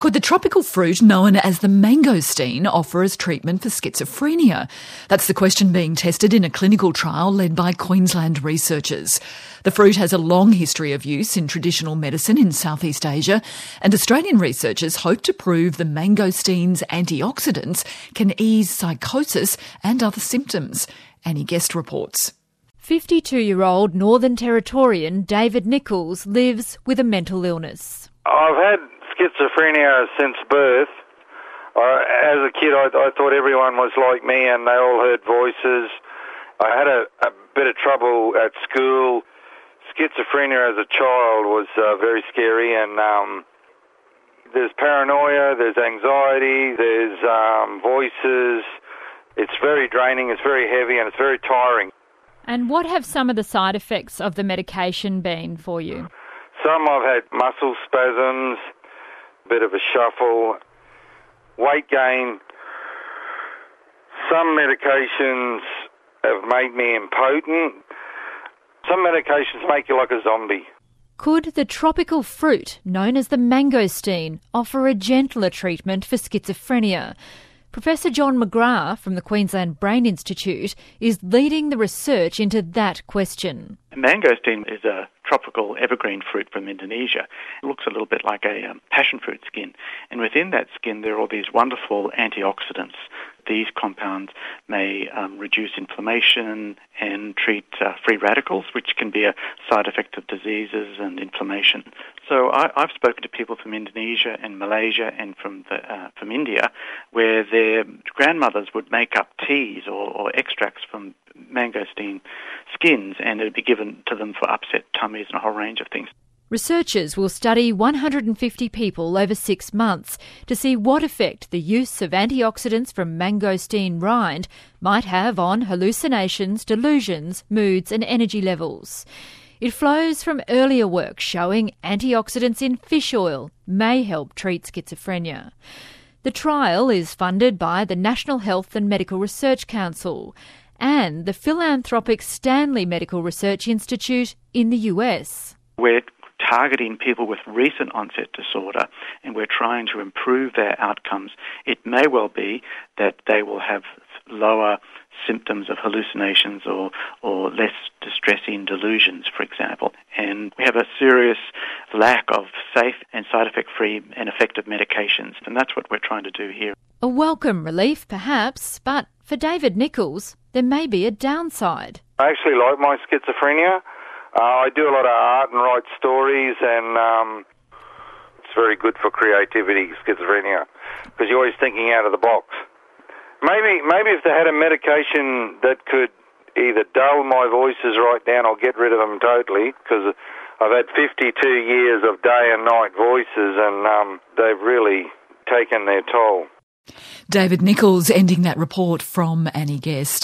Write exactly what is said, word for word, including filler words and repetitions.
Could the tropical fruit known as the mangosteen offer as treatment for schizophrenia? That's the question being tested in a clinical trial led by Queensland researchers. The fruit has a long history of use in traditional medicine in Southeast Asia, and Australian researchers hope to prove the mangosteen's antioxidants can ease psychosis and other symptoms. Annie Guest reports. fifty-two-year-old Northern Territorian David Nichols lives with a mental illness. I've had schizophrenia since birth. Uh, as a kid, I, I thought everyone was like me and they all heard voices. I had a, a bit of trouble at school. Schizophrenia as a child was uh, very scary, and um, there's paranoia, there's anxiety, there's um, voices. It's very draining, it's very heavy, and it's very tiring. And what have some of the side effects of the medication been for you? Some I've had muscle spasms, bit of a shuffle, weight gain. Some medications have made me impotent. Some medications make you like a zombie. Could the tropical fruit known as the mangosteen offer a gentler treatment for schizophrenia? Professor John McGrath from the Queensland Brain Institute is leading the research into that question. Mangosteen is a tropical evergreen fruit from Indonesia. It looks a little bit like a um, passion fruit skin. And within that skin there are all these wonderful antioxidants. These compounds may um, reduce inflammation and treat uh, free radicals, which can be a side effect of diseases and inflammation. So I, I've spoken to people from Indonesia and Malaysia and from the, uh, from India where their grandmothers would make up teas or, or extracts from mangosteen skins, and it would be given to them for upset tummies and a whole range of things. Researchers will study one hundred fifty people over six months to see what effect the use of antioxidants from mangosteen rind might have on hallucinations, delusions, moods and energy levels. It flows from earlier work showing antioxidants in fish oil may help treat schizophrenia. The trial is funded by the National Health and Medical Research Council and the philanthropic Stanley Medical Research Institute in the U S. We're targeting people with recent onset disorder, and we're trying to improve their outcomes. It may well be that they will have lower symptoms of hallucinations or, or less distressing delusions, for example. And we have a serious lack of safe and side effect-free and effective medications, and that's what we're trying to do here. A welcome relief, perhaps, but for David Nichols, there may be a downside. I actually like my schizophrenia. Uh, I do a lot of art and write stories, and um, it's very good for creativity, schizophrenia, because you're always thinking out of the box. Maybe maybe if they had a medication that could either dull my voices right down or get rid of them totally, because I've had fifty-two years of day and night voices, and um, they've really taken their toll. David Nichols ending that report from Annie Guest.